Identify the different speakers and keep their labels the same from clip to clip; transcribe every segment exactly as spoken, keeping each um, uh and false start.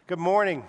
Speaker 1: Good morning.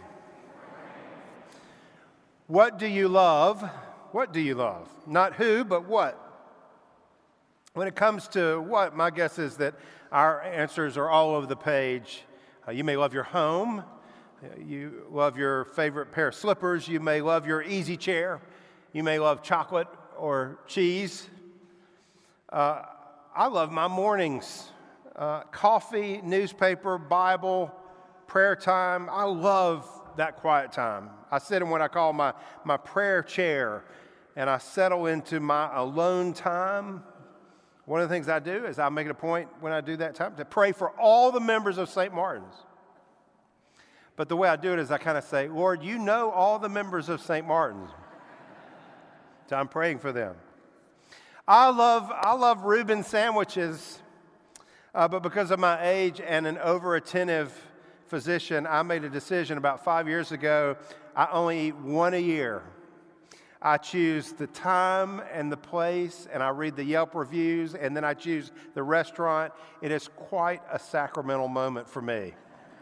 Speaker 1: What do you love? What do you love? Not who, but what? When it comes to what, my guess is that our answers are all over the page. Uh, you may love your home. You love your favorite pair of slippers. You may love your easy chair. You may love chocolate or cheese. Uh, I love my mornings. Uh, coffee, newspaper, Bible, prayer time. I love that quiet time. I sit in what I call my, my prayer chair, and I settle into my alone time. One of the things I do is I make it a point when I do that time to pray for all the members of Saint Martin's. But the way I do it is I kind of say, Lord, you know all the members of Saint Martin's. So I'm praying for them. I love, I love Reuben sandwiches, uh, but because of my age and an over-attentive physician, I made a decision about five years ago. I only eat one a year. I choose the time and the place, and I read the Yelp reviews, and then I choose the restaurant. It is quite a sacramental moment for me.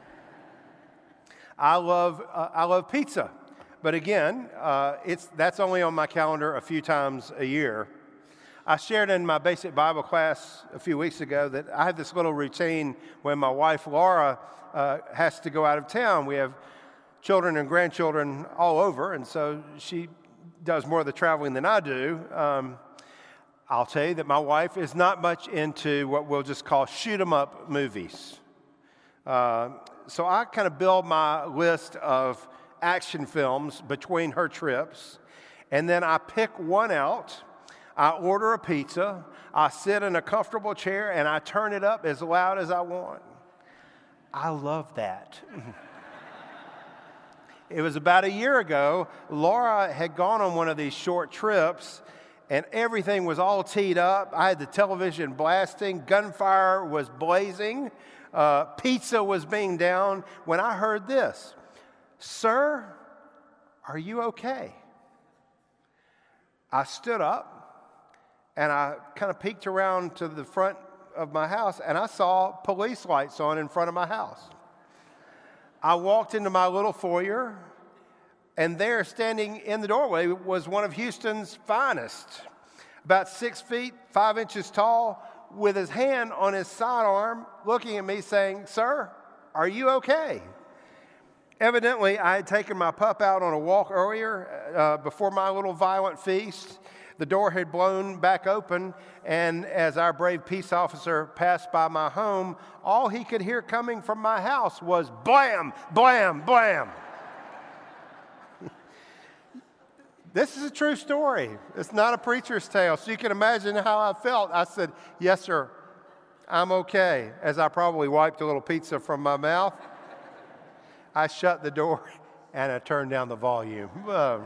Speaker 1: I love uh, I love pizza, but again, uh, it's that's only on my calendar a few times a year. I shared in my basic Bible class a few weeks ago that I have this little routine when my wife Laura uh, has to go out of town. We have children and grandchildren all over, and so she does more of the traveling than I do. Um, I'll tell you that my wife is not much into what we'll just call shoot 'em up movies. Uh, so I kind of build my list of action films between her trips, and then I pick one out. I order a pizza, I sit in a comfortable chair, and I turn it up as loud as I want. I love that. It was about a year ago, Laura had gone on one of these short trips, and everything was all teed up. I had the television blasting, gunfire was blazing, uh, pizza was being down, when I heard this, "Sir, are you okay?" I stood up, and I kind of peeked around to the front of my house, and I saw police lights on in front of my house. I walked into my little foyer, and there, standing in the doorway, was one of Houston's finest, about six feet, five inches tall, with his hand on his sidearm, looking at me saying, "Sir, are you okay?" Evidently, I had taken my pup out on a walk earlier uh, before my little violent feast. The door had blown back open, and as our brave peace officer passed by my home, all he could hear coming from my house was blam, blam, blam. This is a true story. It's not a preacher's tale, so you can imagine how I felt. I said, "Yes, sir, I'm okay," as I probably wiped a little pizza from my mouth. I shut the door, and I turned down the volume. Uh,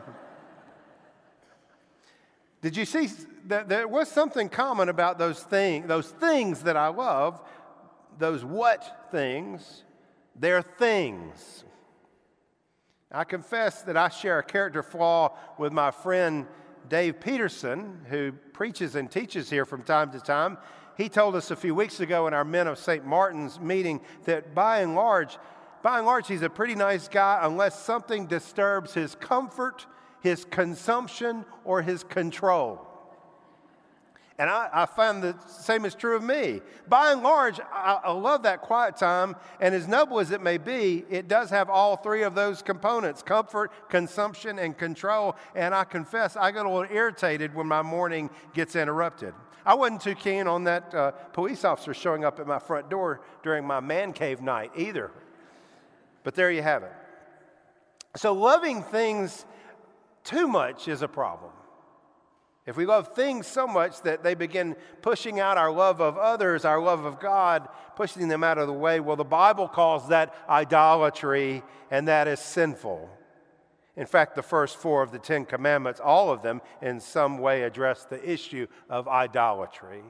Speaker 1: Did you see that there was something common about those things, those things that I love, those what things? They're things. I confess that I share a character flaw with my friend Dave Peterson, who preaches and teaches here from time to time. He told us a few weeks ago in our Men of Saint Martin's meeting that by and large, by and large, he's a pretty nice guy unless something disturbs his comfort, his consumption, or his control. And I, I find the same is true of me. By and large, I, I love that quiet time, and as noble as it may be, it does have all three of those components: comfort, consumption, and control. And I confess, I get a little irritated when my morning gets interrupted. I wasn't too keen on that uh, police officer showing up at my front door during my man cave night either. But there you have it. So loving things too much is a problem. If we love things so much that they begin pushing out our love of others, our love of God, pushing them out of the way, well, the Bible calls that idolatry, and that is sinful. In fact, the first four of the Ten Commandments, all of them in some way address the issue of idolatry.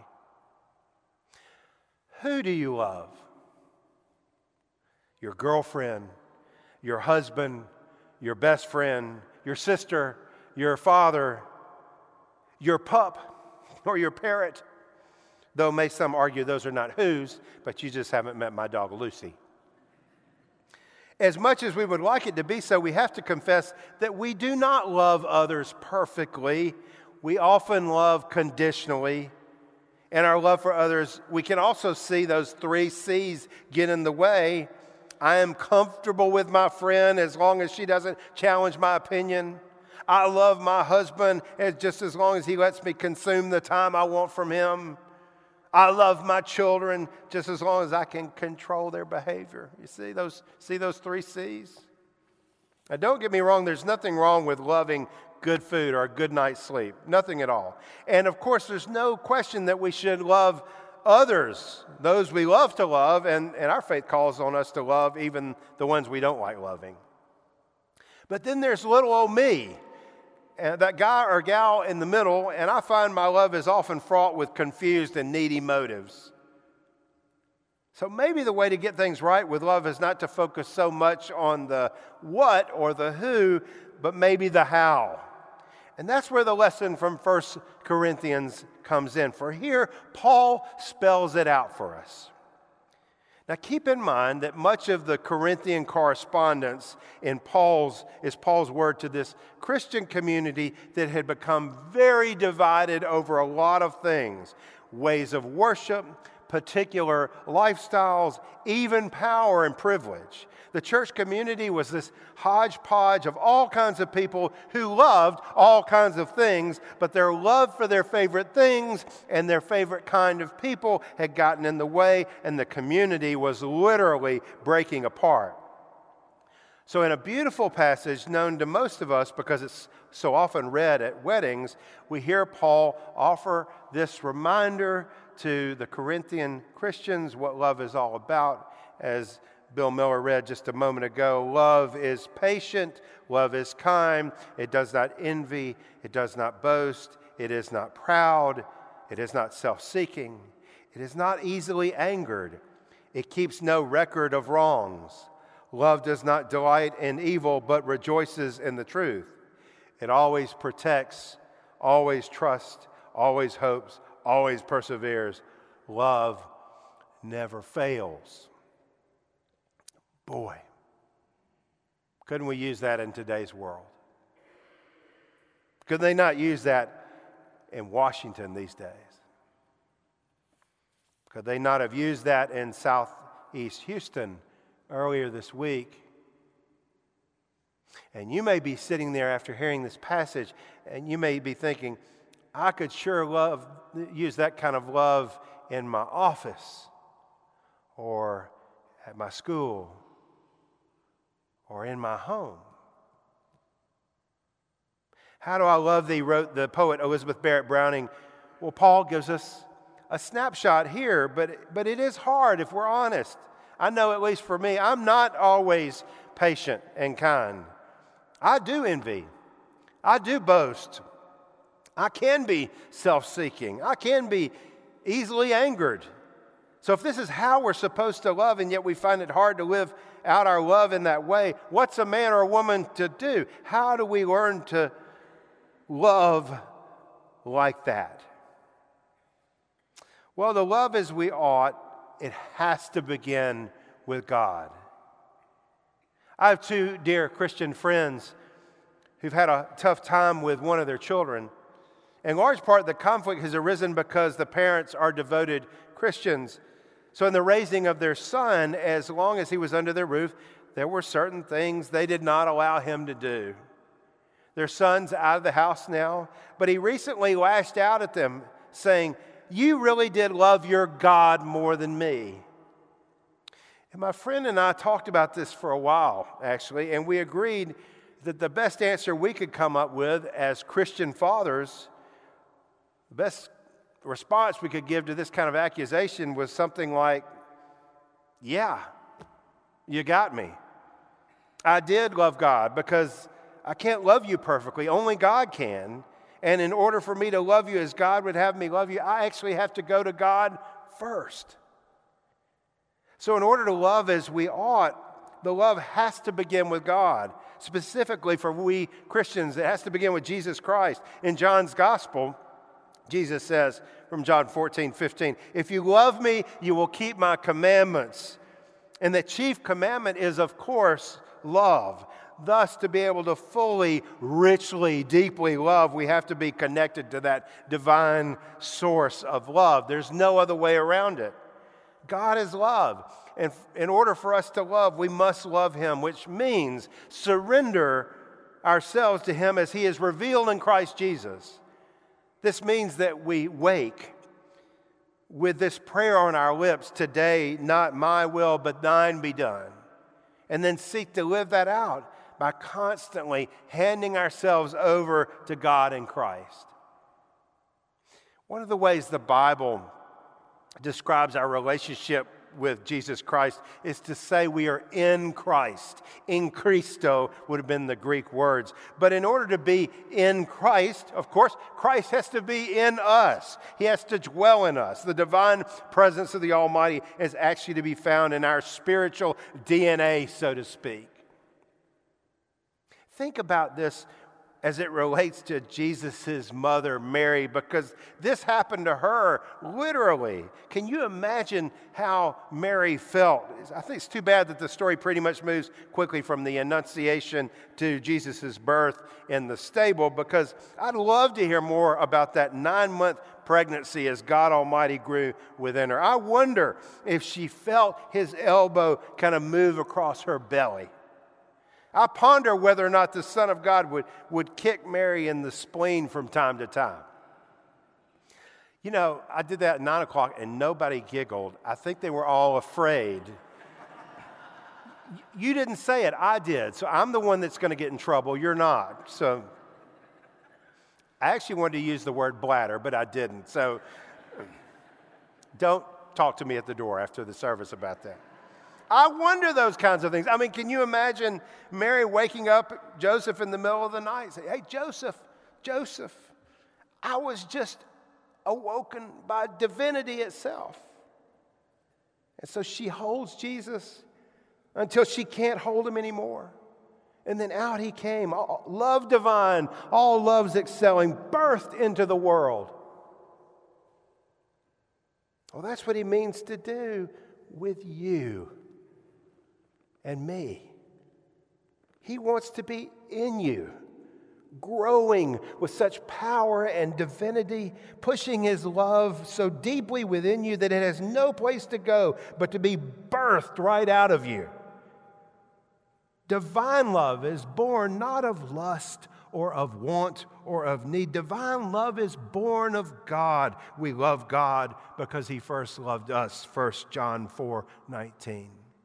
Speaker 1: Who do you love? Your girlfriend, your husband, your best friend, your sister, your father, your pup, or your parrot. Though may some argue those are not whose, but you just haven't met my dog Lucy. as much as we would like it to be so, we have to confess that we do not love others perfectly. We often love conditionally. And our love for others, we can also see those three C's get in the way. I am comfortable with my friend as long as she doesn't challenge my opinion. I love my husband as just as long as he lets me consume the time I want from him. I love my children just as long as I can control their behavior. You see those, see those three C's? Now, don't get me wrong, there's nothing wrong with loving good food or a good night's sleep. Nothing at all. And of course, there's no question that we should love others, those we love to love, and, and our faith calls on us to love even the ones we don't like loving. But then there's little old me. And that guy or gal in the middle, and I find my love is often fraught with confused and needy motives. So maybe the way to get things right with love is not to focus so much on the what or the who, but maybe the how. And that's where the lesson from First Corinthians comes in. For here, Paul spells it out for us. Now keep in mind that much of the Corinthian correspondence in Paul's is Paul's word to this Christian community that had become very divided over a lot of things. Ways of worship, particular lifestyles, even power and privilege. The church community was this hodgepodge of all kinds of people who loved all kinds of things, but their love for their favorite things and their favorite kind of people had gotten in the way, and the community was literally breaking apart. So in a beautiful passage known to most of us because it's so often read at weddings, we hear Paul offer this reminder to the Corinthian Christians what love is all about. As Bill Miller read just a moment ago, love is patient, love is kind, it does not envy, it does not boast, it is not proud, it is not self-seeking, it is not easily angered, it keeps no record of wrongs. Love does not delight in evil, but rejoices in the truth. It always protects, always trusts, always hopes, always perseveres. Love never fails. Boy, couldn't we use that in today's world? Could they not use that in Washington these days? Could they not have used that in Southeast Houston earlier this week? And you may be sitting there after hearing this passage, and you may be thinking, I could sure love use that kind of love in my office or at my school or in my home. How do I love thee, wrote the poet Elizabeth Barrett Browning. Well, Paul gives us a snapshot here, but, but it is hard if we're honest. I know, at least for me, I'm not always patient and kind. I do envy. I do boast. I can be self-seeking. I can be easily angered. So if this is how we're supposed to love, and yet we find it hard to live out our love in that way, what's a man or a woman to do? How do we learn to love like that? Well, to love as we ought, it has to begin with God. I have two dear Christian friends who've had a tough time with one of their children. In large part, the conflict has arisen because the parents are devoted Christians. So in the raising of their son, as long as he was under their roof, there were certain things they did not allow him to do. Their son's out of the house now, but he recently lashed out at them, saying, "You really did love your God more than me." And my friend and I talked about this for a while, actually, and we agreed that the best answer we could come up with as Christian fathers, the best response we could give to this kind of accusation was something like, yeah, you got me. I did love God because I can't love you perfectly. Only God can. And in order for me to love you as God would have me love you, I actually have to go to God first. So in order to love as we ought, the love has to begin with God. Specifically for we Christians, it has to begin with Jesus Christ. In John's Gospel, Jesus says from John fourteen fifteen, "If you love me, you will keep my commandments. And the chief commandment is, of course, love. Thus, to be able to fully, richly, deeply love, we have to be connected to that divine source of love. There's no other way around it. God is love. And in order for us to love, we must love Him, which means surrender ourselves to Him as He is revealed in Christ Jesus. This means that we wake with this prayer on our lips, today, not my will, but thine be done. And then seek to live that out by constantly handing ourselves over to God in Christ. One of the ways the Bible describes our relationship with Jesus Christ is to say we are in Christ. In Christo would have been the Greek words. But in order to be in Christ, of course, Christ has to be in us. He has to dwell in us. The divine presence of the Almighty is actually to be found in our spiritual D N A, so to speak. Think about this as it relates to Jesus' mother, Mary, because this happened to her literally. Can you imagine how Mary felt? I think it's too bad that the story pretty much moves quickly from the Annunciation to Jesus' birth in the stable, because I'd love to hear more about that nine-month pregnancy as God Almighty grew within her. I wonder if she felt His elbow kind of move across her belly. I ponder whether or not the Son of God would, would kick Mary in the spleen from time to time. You know, I did that at nine o'clock and nobody giggled. I think they were all afraid. You didn't say it, I did. So I'm the one that's going to get in trouble. You're not. So I actually wanted to use the word bladder, but I didn't. So don't talk to me at the door after the service about that. I wonder those kinds of things. I mean, can you imagine Mary waking up Joseph in the middle of the night and say, hey, Joseph, Joseph, I was just awoken by divinity itself. And so she holds Jesus until she can't hold him anymore. And then out he came, all, love divine, all loves excelling, birthed into the world. Well, that's what he means to do with you and me. He wants to be in you, growing with such power and divinity, pushing his love so deeply within you that it has no place to go but to be birthed right out of you. Divine love is born not of lust or of want or of need. Divine love is born of God. We love God because he first loved us, First John four nineteen.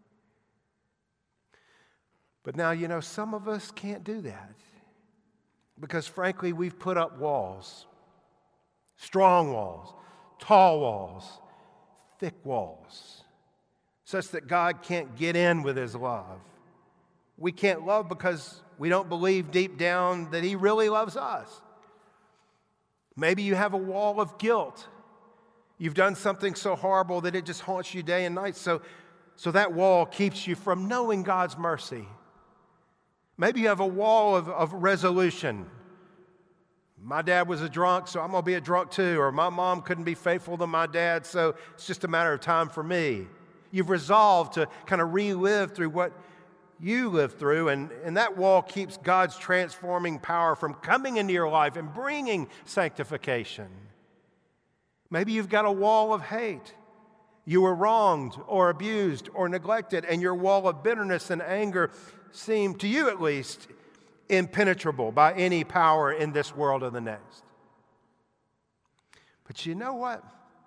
Speaker 1: But now, you know, some of us can't do that because, frankly, we've put up walls, strong walls, tall walls, thick walls, such that God can't get in with his love. We can't love because we don't believe deep down that he really loves us. Maybe you have a wall of guilt. You've done something so horrible that it just haunts you day and night, so, so that wall keeps you from knowing God's mercy. Maybe you have a wall of, of resolution. My dad was a drunk, so I'm going to be a drunk too. Or my mom couldn't be faithful to my dad, so it's just a matter of time for me. You've resolved to kind of relive through what you lived through, and, and that wall keeps God's transforming power from coming into your life and bringing sanctification. Maybe you've got a wall of hate. You were wronged or abused or neglected, and your wall of bitterness and anger seemed, to you at least, impenetrable by any power in this world or the next. But you know what?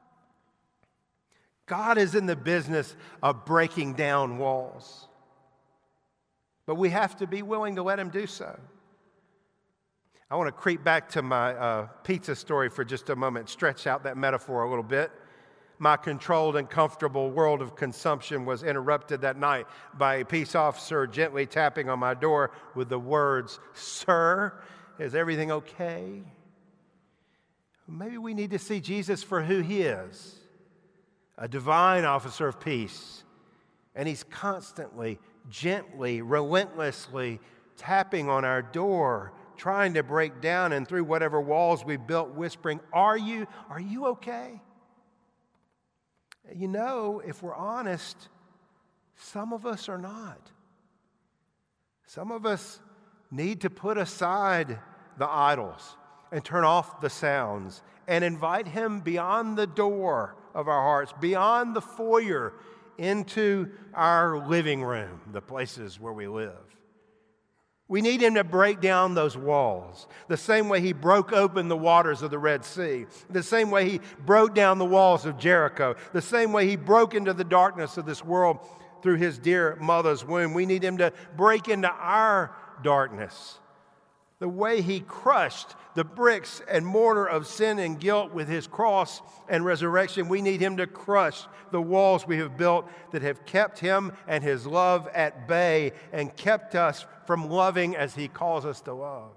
Speaker 1: God is in the business of breaking down walls. But we have to be willing to let him do so. I want to creep back to my uh, pizza story for just a moment, stretch out that metaphor a little bit. My controlled and comfortable world of consumption was interrupted that night by a peace officer gently tapping on my door with the words, "Sir, is everything okay?" Maybe we need to see Jesus for who he is, a divine officer of peace. And he's constantly, gently, relentlessly tapping on our door, trying to break down and through whatever walls we built, whispering, "Are you, are you okay?" You know, if we're honest, Some of us are not. Some of us need to put aside the idols and turn off the sounds and invite him beyond the door of our hearts, beyond the foyer, into our living room, the places where we live. We need him to break down those walls, the same way he broke open the waters of the Red Sea, the same way he broke down the walls of Jericho, the same way he broke into the darkness of this world through his dear mother's womb. We need him to break into our darkness. The way he crushed the bricks and mortar of sin and guilt with his cross and resurrection, we need him to crush the walls we have built that have kept him and his love at bay and kept us from loving as he calls us to love.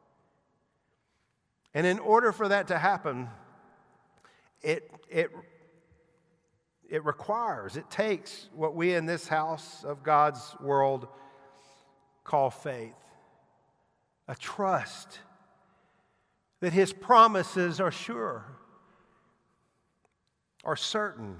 Speaker 1: And in order for that to happen, it, it, it requires, it takes what we in this house of God's world call faith. A trust that his promises are sure, are certain.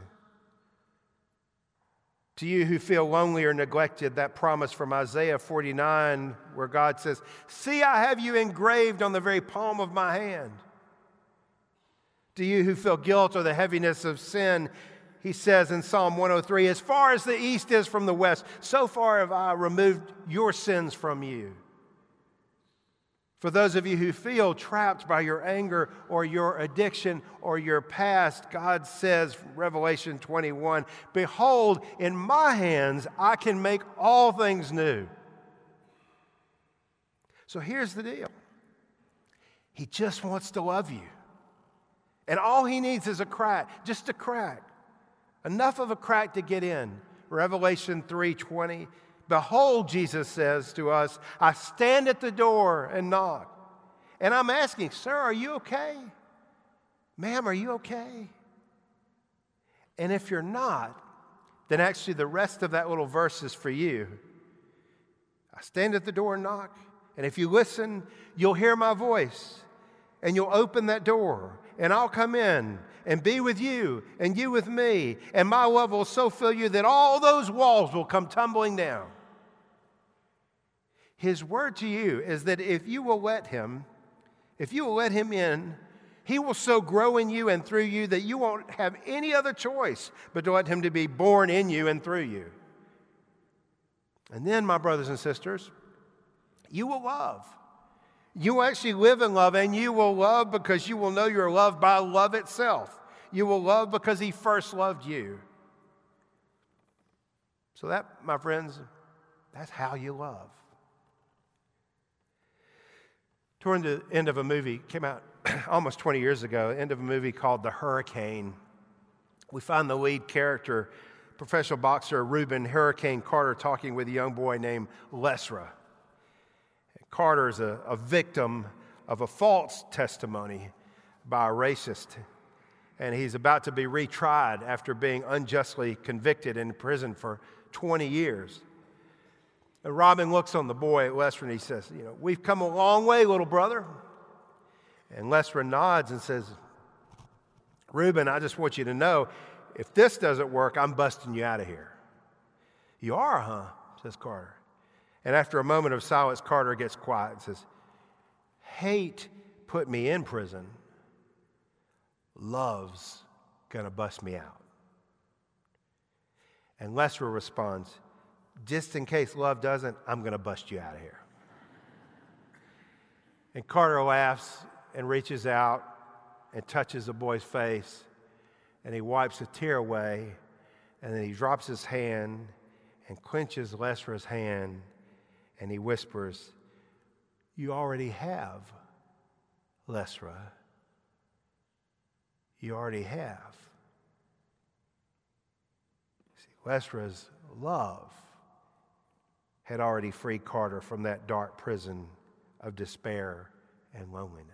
Speaker 1: To you who feel lonely or neglected, that promise from Isaiah forty-nine, where God says, "See, I have you engraved on the very palm of my hand." To you who feel guilt or the heaviness of sin, he says in Psalm one oh three, "As far as the east is from the west, so far have I removed your sins from you." For those of you who feel trapped by your anger or your addiction or your past, God says, Revelation twenty-one, "Behold, in my hands I can make all things new." So here's the deal. He just wants to love you. And all he needs is a crack, just a crack. Enough of a crack to get in. Revelation three twenty. "Behold," Jesus says to us, "I stand at the door and knock." And I'm asking, "Sir, are you okay? Ma'am, are you okay?" And if you're not, then actually the rest of that little verse is for you. I stand at the door and knock. And if you listen, you'll hear my voice. And you'll open that door. And I'll come in and be with you and you with me. And my love will so fill you that all those walls will come tumbling down. His word to you is that if you will let him, if you will let him in, he will so grow in you and through you that you won't have any other choice but to let him to be born in you and through you. And then, my brothers and sisters, you will love. You will actually live in love, and you will love because you will know you're loved by love itself. You will love because he first loved you. So that, my friends, that's how you love. Toward the end of a movie, came out almost twenty years ago, end of a movie called The Hurricane. We find the lead character, professional boxer Reuben Hurricane Carter, talking with a young boy named Lesra. Carter is a, a victim of a false testimony by a racist, and he's about to be retried after being unjustly convicted in prison for twenty years. And Robin looks on the boy, Lesra, and he says, "You know, we've come a long way, little brother." And Lesra nods and says, "Reuben, I just want you to know, if this doesn't work, I'm busting you out of here." "You are, huh?" says Carter. And after a moment of silence, Carter gets quiet and says, "Hate put me in prison. Love's gonna bust me out." And Lesra responds, "Just in case love doesn't, I'm gonna bust you out of here." And Carter laughs and reaches out and touches the boy's face, and he wipes a tear away, and then he drops his hand and clenches Lesra's hand, and he whispers, "You already have, Lesra. You already have." See, Lesra's love had already freed Carter from that dark prison of despair and loneliness.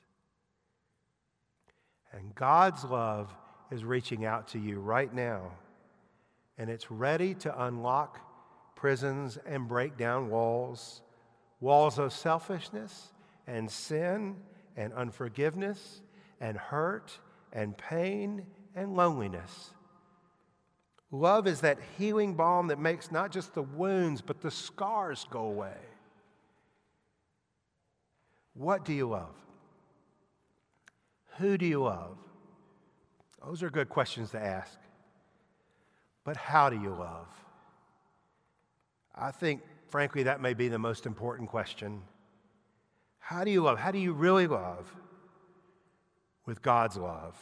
Speaker 1: And God's love is reaching out to you right now, and it's ready to unlock prisons and break down walls, walls of selfishness and sin and unforgiveness and hurt and pain and loneliness. Love is that healing balm that makes not just the wounds, but the scars go away. What do you love? Who do you love? Those are good questions to ask. But how do you love? I think, frankly, that may be the most important question. How do you love? How do you really love? With God's love.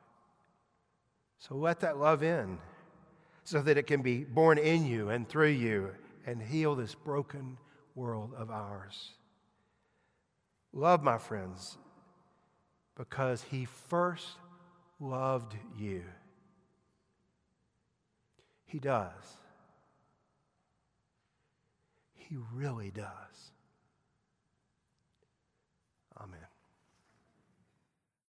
Speaker 1: So let that love in so that it can be born in you and through you and heal this broken world of ours. Love, my friends, because He first loved you. He does. He really does. Amen.